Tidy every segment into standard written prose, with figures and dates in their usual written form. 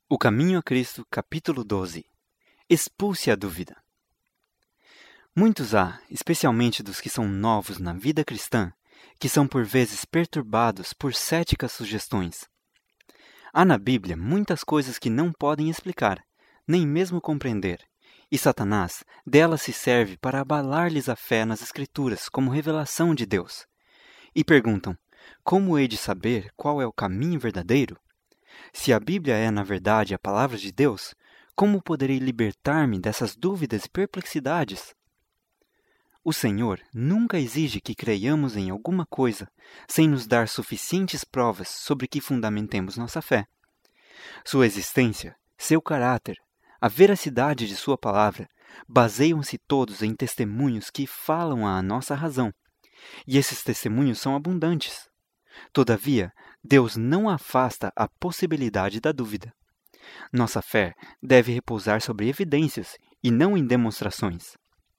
O Caminho a Cristo, capítulo 12. Expulse a dúvida. Muitos há, especialmente dos que são novos na vida cristã, que são por vezes perturbados por céticas sugestões. Há na Bíblia muitas coisas que não podem explicar, nem mesmo compreender, e Satanás delas se serve para abalar-lhes a fé nas Escrituras como revelação de Deus. E perguntam, como hei de saber qual é o caminho verdadeiro? Se a Bíblia é, na verdade, a palavra de Deus, como poderei libertar-me dessas dúvidas e perplexidades? O Senhor nunca exige que creiamos em alguma coisa sem nos dar suficientes provas sobre que fundamentemos nossa fé. Sua existência, seu caráter, a veracidade de sua palavra baseiam-se todos em testemunhos que falam à nossa razão. E esses testemunhos são abundantes. Todavia, Deus não afasta a possibilidade da dúvida. Nossa fé deve repousar sobre evidências e não em demonstrações.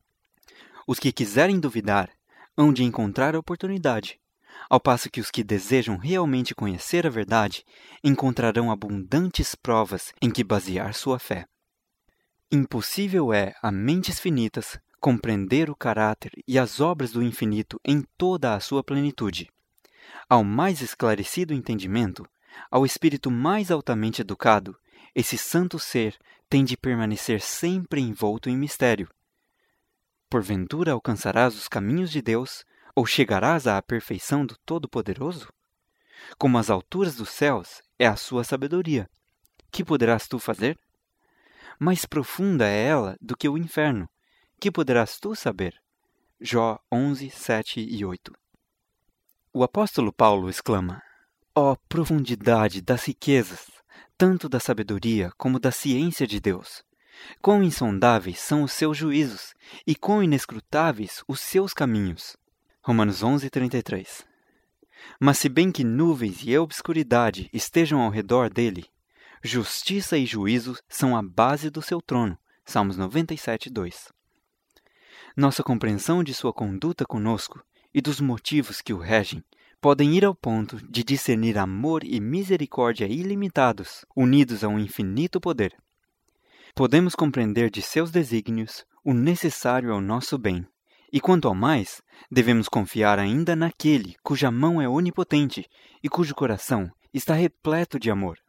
Os que quiserem duvidar hão de encontrar a oportunidade, ao passo que os que desejam realmente conhecer a verdade encontrarão abundantes provas em que basear sua fé. Impossível é a mentes finitas compreender o caráter e as obras do infinito em toda a sua plenitude. Ao mais esclarecido entendimento, ao espírito mais altamente educado, esse santo ser tem de permanecer sempre envolto em mistério. Porventura alcançarás os caminhos de Deus, ou chegarás à perfeição do Todo-Poderoso? Como as alturas dos céus é a sua sabedoria, que poderás tu fazer? Mais profunda é ela do que o inferno, que poderás tu saber? Jó 11, 7 e 8. O apóstolo Paulo exclama, ó profundidade das riquezas, tanto da sabedoria como da ciência de Deus! Quão insondáveis são os seus juízos, e quão inescrutáveis os seus caminhos! Romanos 11, 33. Mas se bem que nuvens e obscuridade estejam ao redor dele, justiça e juízo são a base do seu trono. Salmos 97, 2. Nossa compreensão de sua conduta conosco e dos motivos que o regem, podem ir ao ponto de discernir amor e misericórdia ilimitados, unidos a um infinito poder. Podemos compreender de seus desígnios o necessário ao nosso bem, e quanto ao mais, devemos confiar ainda naquele cuja mão é onipotente e cujo coração está repleto de amor.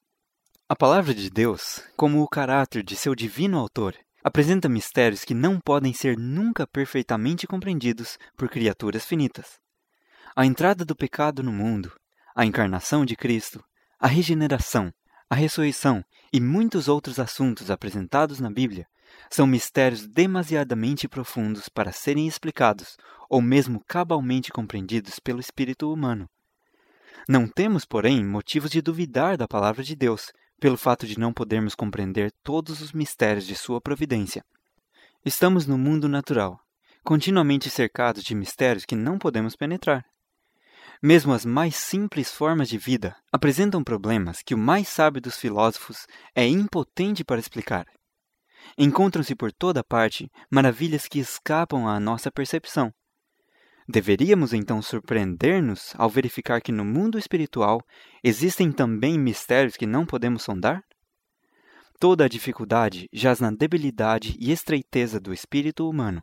A palavra de Deus, como o caráter de seu divino autor, apresenta mistérios que não podem ser nunca perfeitamente compreendidos por criaturas finitas. A entrada do pecado no mundo, a encarnação de Cristo, a regeneração, a ressurreição e muitos outros assuntos apresentados na Bíblia são mistérios demasiadamente profundos para serem explicados ou mesmo cabalmente compreendidos pelo espírito humano. Não temos, porém, motivos de duvidar da palavra de Deus, pelo fato de não podermos compreender todos os mistérios de sua providência. Estamos no mundo natural, continuamente cercados de mistérios que não podemos penetrar. Mesmo as mais simples formas de vida apresentam problemas que o mais sábio dos filósofos é impotente para explicar. Encontram-se por toda parte maravilhas que escapam à nossa percepção. Deveríamos então surpreender-nos ao verificar que no mundo espiritual existem também mistérios que não podemos sondar? Toda a dificuldade jaz na debilidade e estreiteza do espírito humano.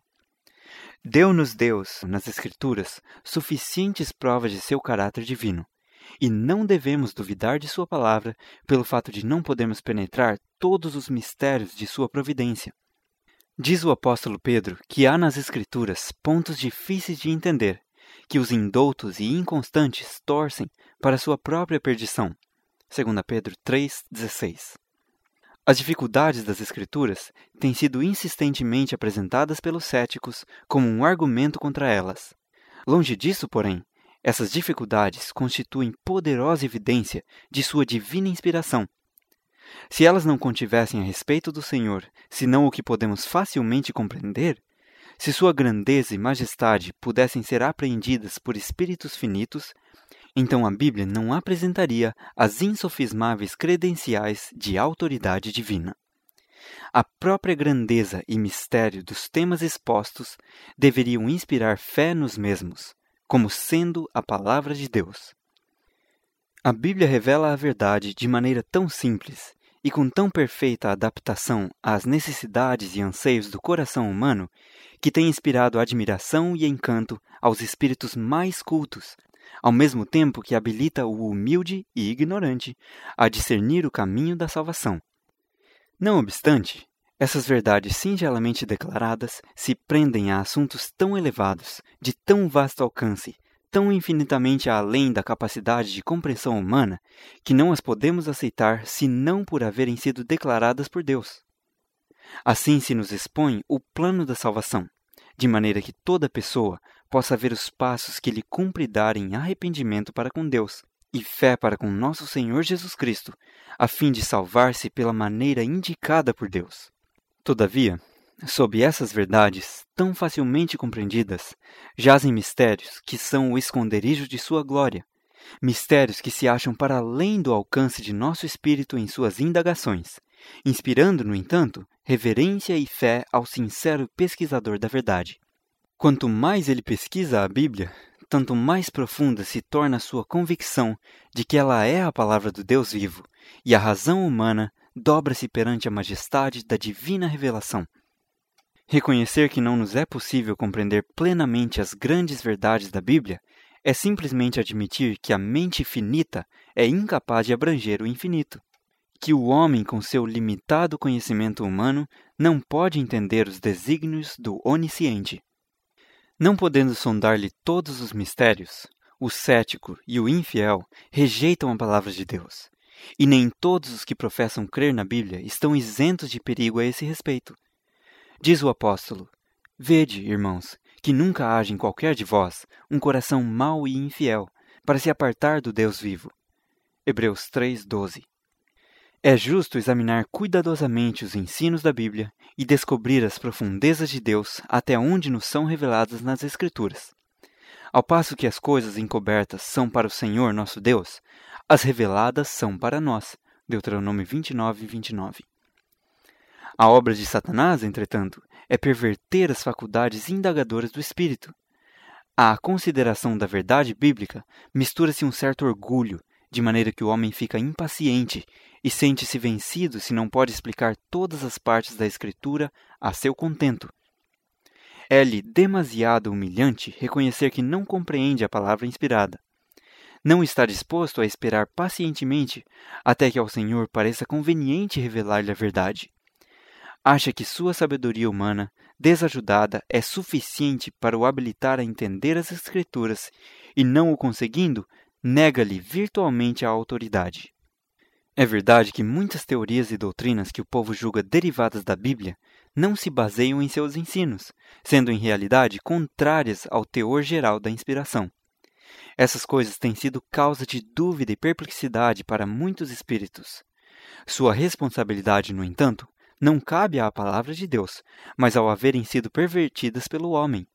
Deu-nos Deus, nas Escrituras, suficientes provas de seu caráter divino, e não devemos duvidar de sua palavra pelo fato de não podermos penetrar todos os mistérios de sua providência. Diz o apóstolo Pedro que há nas Escrituras pontos difíceis de entender, que os indoutos e inconstantes torcem para sua própria perdição. 2 Pedro 3,16. As dificuldades das Escrituras têm sido insistentemente apresentadas pelos céticos como um argumento contra elas. Longe disso, porém, essas dificuldades constituem poderosa evidência de sua divina inspiração. Se elas não contivessem a respeito do Senhor, senão o que podemos facilmente compreender, se sua grandeza e majestade pudessem ser apreendidas por espíritos finitos, então a Bíblia não apresentaria as insofismáveis credenciais de autoridade divina. A própria grandeza e mistério dos temas expostos deveriam inspirar fé nos mesmos, como sendo a palavra de Deus. A Bíblia revela a verdade de maneira tão simples e com tão perfeita adaptação às necessidades e anseios do coração humano, que tem inspirado admiração e encanto aos espíritos mais cultos, ao mesmo tempo que habilita o humilde e ignorante a discernir o caminho da salvação. Não obstante, essas verdades singelamente declaradas se prendem a assuntos tão elevados, de tão vasto alcance, tão infinitamente além da capacidade de compreensão humana, que não as podemos aceitar senão por haverem sido declaradas por Deus. Assim se nos expõe o plano da salvação, de maneira que toda pessoa possa ver os passos que lhe cumpre dar em arrependimento para com Deus e fé para com nosso Senhor Jesus Cristo, a fim de salvar-se pela maneira indicada por Deus. Todavia, sob essas verdades, tão facilmente compreendidas, jazem mistérios que são o esconderijo de sua glória, mistérios que se acham para além do alcance de nosso espírito em suas indagações, inspirando, no entanto, reverência e fé ao sincero pesquisador da verdade. Quanto mais ele pesquisa a Bíblia, tanto mais profunda se torna a sua convicção de que ela é a palavra do Deus vivo, e a razão humana dobra-se perante a majestade da divina revelação. Reconhecer que não nos é possível compreender plenamente as grandes verdades da Bíblia é simplesmente admitir que a mente finita é incapaz de abranger o infinito, que o homem, com seu limitado conhecimento humano, não pode entender os desígnios do onisciente. Não podendo sondar-lhe todos os mistérios, o cético e o infiel rejeitam a palavra de Deus, e nem todos os que professam crer na Bíblia estão isentos de perigo a esse respeito. Diz o apóstolo: Vede, irmãos, que nunca haja em qualquer de vós um coração mau e infiel, para se apartar do Deus vivo. Hebreus 3:12. É justo examinar cuidadosamente os ensinos da Bíblia e descobrir as profundezas de Deus até onde nos são reveladas nas Escrituras. Ao passo que as coisas encobertas são para o Senhor nosso Deus, as reveladas são para nós. Deuteronômio 29:29. A obra de Satanás, entretanto, é perverter as faculdades indagadoras do espírito. À consideração da verdade bíblica mistura-se um certo orgulho, de maneira que o homem fica impaciente e sente-se vencido se não pode explicar todas as partes da Escritura a seu contento. É-lhe demasiado humilhante reconhecer que não compreende a palavra inspirada. Não está disposto a esperar pacientemente até que ao Senhor pareça conveniente revelar-lhe a verdade. Acha que sua sabedoria humana, desajudada, é suficiente para o habilitar a entender as Escrituras e, não o conseguindo, nega-lhe virtualmente a autoridade. É verdade que muitas teorias e doutrinas que o povo julga derivadas da Bíblia não se baseiam em seus ensinos, sendo em realidade contrárias ao teor geral da inspiração. Essas coisas têm sido causa de dúvida e perplexidade para muitos espíritos. Sua responsabilidade, no entanto, não cabe à palavra de Deus, mas ao haverem sido pervertidas pelo homem.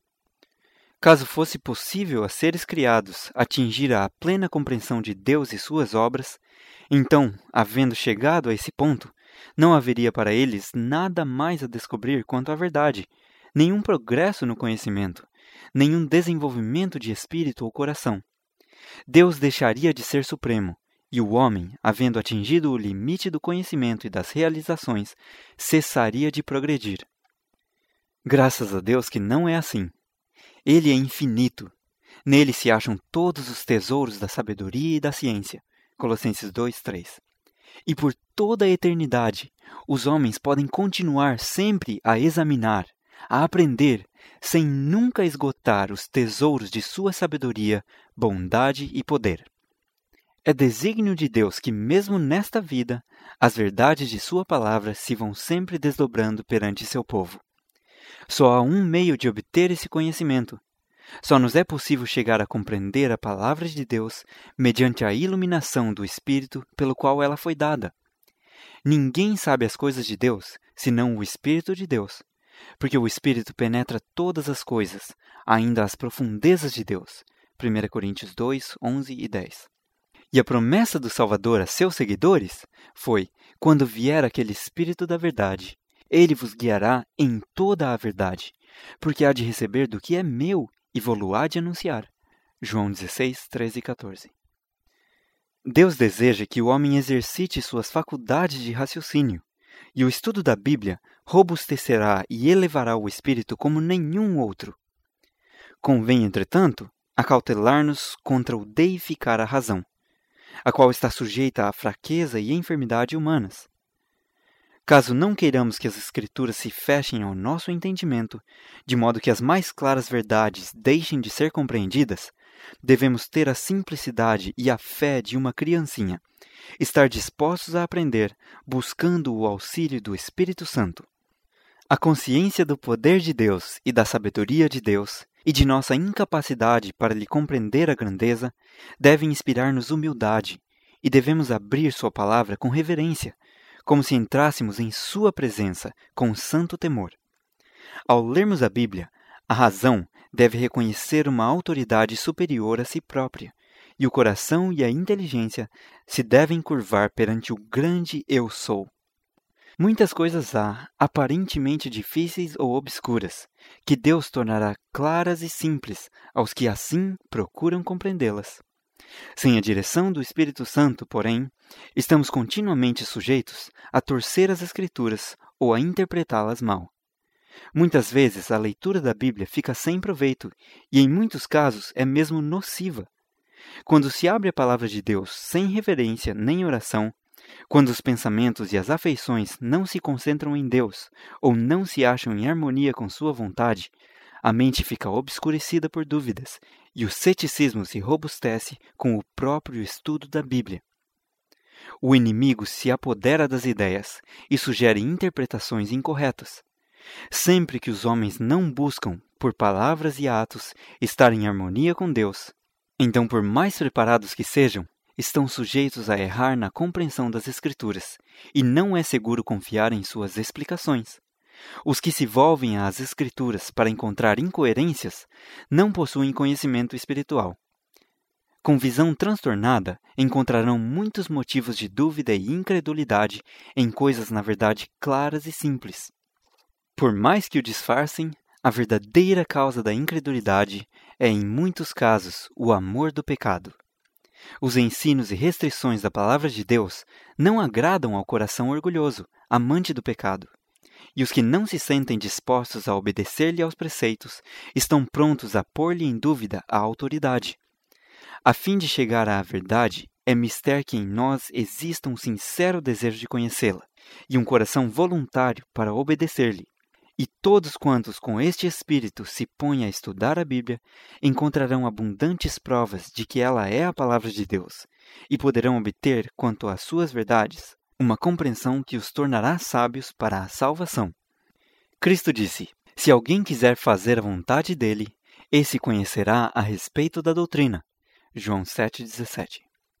Caso fosse possível a seres criados atingir a plena compreensão de Deus e suas obras, então, havendo chegado a esse ponto, não haveria para eles nada mais a descobrir quanto à verdade, nenhum progresso no conhecimento, nenhum desenvolvimento de espírito ou coração. Deus deixaria de ser supremo, e o homem, havendo atingido o limite do conhecimento e das realizações, cessaria de progredir. Graças a Deus que não é assim. Ele é infinito. Nele se acham todos os tesouros da sabedoria e da ciência. Colossenses 2:3. E por toda a eternidade, os homens podem continuar sempre a examinar, a aprender, sem nunca esgotar os tesouros de sua sabedoria, bondade e poder. É desígnio de Deus que, mesmo nesta vida, as verdades de sua palavra se vão sempre desdobrando perante seu povo. Só há um meio de obter esse conhecimento. Só nos é possível chegar a compreender a palavra de Deus mediante a iluminação do Espírito pelo qual ela foi dada. Ninguém sabe as coisas de Deus, senão o Espírito de Deus, porque o Espírito penetra todas as coisas, ainda as profundezas de Deus. 1 Coríntios 2, 11 e 10. E a promessa do Salvador a seus seguidores foi: quando vier aquele Espírito da verdade, ele vos guiará em toda a verdade, porque há de receber do que é meu e vô-lo há de anunciar. João 16, 13 e 14. Deus deseja que o homem exercite suas faculdades de raciocínio, e o estudo da Bíblia robustecerá e elevará o espírito como nenhum outro. Convém, entretanto, acautelar-nos contra o deificar a razão, a qual está sujeita à fraqueza e enfermidade humanas. Caso não queiramos que as Escrituras se fechem ao nosso entendimento, de modo que as mais claras verdades deixem de ser compreendidas, devemos ter a simplicidade e a fé de uma criancinha, estar dispostos a aprender, buscando o auxílio do Espírito Santo. A consciência do poder de Deus e da sabedoria de Deus, e de nossa incapacidade para lhe compreender a grandeza, devem inspirar-nos humildade, e devemos abrir sua palavra com reverência, como se entrássemos em sua presença com santo temor. Ao lermos a Bíblia, a razão deve reconhecer uma autoridade superior a si própria, e o coração e a inteligência se devem curvar perante o grande Eu Sou. Muitas coisas há, aparentemente difíceis ou obscuras, que Deus tornará claras e simples aos que assim procuram compreendê-las. Sem a direção do Espírito Santo, porém, estamos continuamente sujeitos a torcer as Escrituras ou a interpretá-las mal. Muitas vezes a leitura da Bíblia fica sem proveito e, em muitos casos, é mesmo nociva. Quando se abre a palavra de Deus sem reverência nem oração, quando os pensamentos e as afeições não se concentram em Deus ou não se acham em harmonia com sua vontade, a mente fica obscurecida por dúvidas e o ceticismo se robustece com o próprio estudo da Bíblia. O inimigo se apodera das ideias e sugere interpretações incorretas. Sempre que os homens não buscam, por palavras e atos, estar em harmonia com Deus, então, por mais preparados que sejam, estão sujeitos a errar na compreensão das Escrituras, e não é seguro confiar em suas explicações. Os que se volvem às Escrituras para encontrar incoerências não possuem conhecimento espiritual. Com visão transtornada, encontrarão muitos motivos de dúvida e incredulidade em coisas na verdade claras e simples. Por mais que o disfarcem, a verdadeira causa da incredulidade é, em muitos casos, o amor do pecado. Os ensinos e restrições da palavra de Deus não agradam ao coração orgulhoso, amante do pecado. E os que não se sentem dispostos a obedecer-lhe aos preceitos estão prontos a pôr-lhe em dúvida a autoridade. A fim de chegar à verdade, é mister que em nós exista um sincero desejo de conhecê-la e um coração voluntário para obedecer-lhe. E todos quantos com este espírito se põem a estudar a Bíblia encontrarão abundantes provas de que ela é a palavra de Deus e poderão obter, quanto às suas verdades, uma compreensão que os tornará sábios para a salvação. Cristo disse: se alguém quiser fazer a vontade dele, esse conhecerá a respeito da doutrina. João 7,17.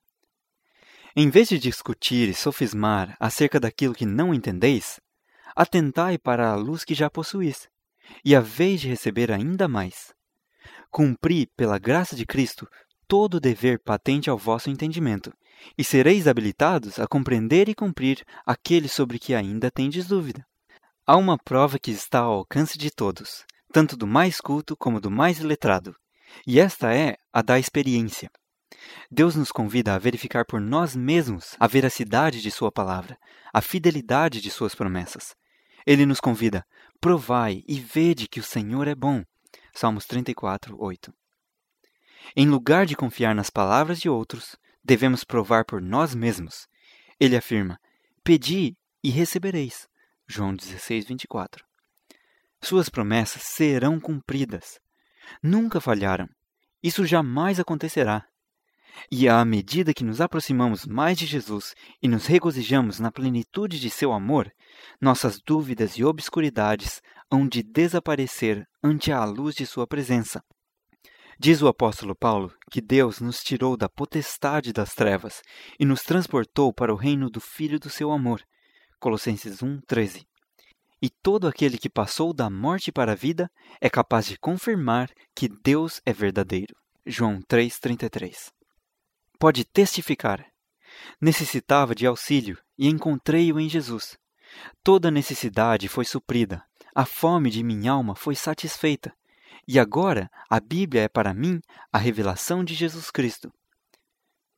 Em vez de discutir e sofismar acerca daquilo que não entendeis, atentai para a luz que já possuís, e haveis de receber ainda mais. Cumpri, pela graça de Cristo, todo o dever patente ao vosso entendimento, e sereis habilitados a compreender e cumprir aquele sobre que ainda tendes dúvida. Há uma prova que está ao alcance de todos, tanto do mais culto como do mais iletrado, e esta é a da experiência. Deus nos convida a verificar por nós mesmos a veracidade de sua palavra, a fidelidade de suas promessas. Ele nos convida: provai e vede que o Senhor é bom. Salmos 34, 8. Em lugar de confiar nas palavras de outros, devemos provar por nós mesmos. Ele afirma: pedi e recebereis. João 16, 24. Suas promessas serão cumpridas. Nunca falharam. Isso jamais acontecerá. E à medida que nos aproximamos mais de Jesus e nos regozijamos na plenitude de seu amor, nossas dúvidas e obscuridades hão de desaparecer ante a luz de sua presença. Diz o apóstolo Paulo que Deus nos tirou da potestade das trevas e nos transportou para o reino do Filho do seu amor. Colossenses 1:13. E todo aquele que passou da morte para a vida é capaz de confirmar que Deus é verdadeiro. João 3:33. Pode testificar: necessitava de auxílio e encontrei-o em Jesus. Toda necessidade foi suprida, a fome de minha alma foi satisfeita. E agora a Bíblia é para mim a revelação de Jesus Cristo.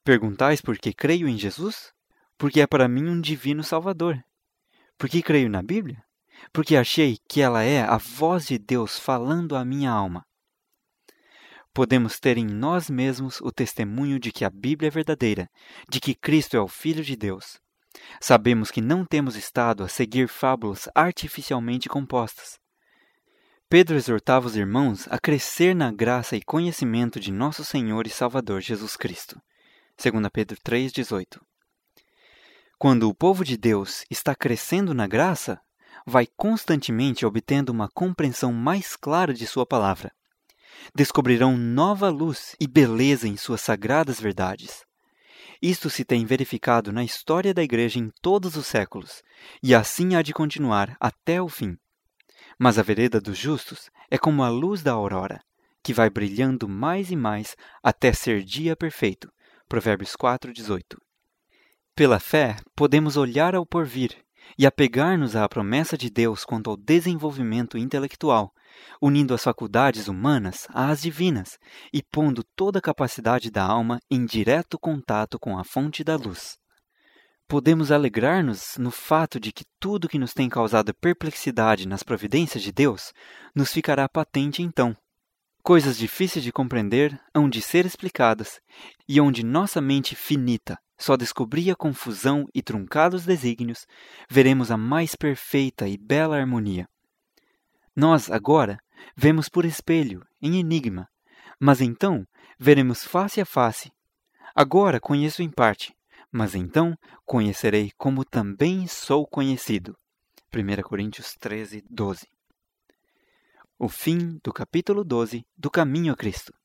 Perguntais por que creio em Jesus? Porque é para mim um divino Salvador. Por que creio na Bíblia? Porque achei que ela é a voz de Deus falando à minha alma. Podemos ter em nós mesmos o testemunho de que a Bíblia é verdadeira, de que Cristo é o Filho de Deus. Sabemos que não temos estado a seguir fábulas artificialmente compostas. Pedro exortava os irmãos a crescer na graça e conhecimento de nosso Senhor e Salvador Jesus Cristo. 2 Pedro 3,18. Quando o povo de Deus está crescendo na graça, vai constantemente obtendo uma compreensão mais clara de sua palavra. Descobrirão nova luz e beleza em suas sagradas verdades. Isto se tem verificado na história da Igreja em todos os séculos, e assim há de continuar até o fim. Mas a vereda dos justos é como a luz da aurora, que vai brilhando mais e mais até ser dia perfeito. Provérbios 4,18. Pela fé, podemos olhar ao porvir e apegar-nos à promessa de Deus quanto ao desenvolvimento intelectual, unindo as faculdades humanas às divinas e pondo toda a capacidade da alma em direto contato com a fonte da luz. Podemos alegrar-nos no fato de que tudo que nos tem causado perplexidade nas providências de Deus nos ficará patente então. Coisas difíceis de compreender hão de ser explicadas, e onde nossa mente finita só descobria confusão e truncados desígnios, veremos a mais perfeita e bela harmonia. Nós, agora, vemos por espelho, em enigma, mas então veremos face a face. Agora conheço em parte, mas então conhecerei como também sou conhecido. 1 Coríntios 13, 12. O fim do capítulo 12 do Caminho a Cristo.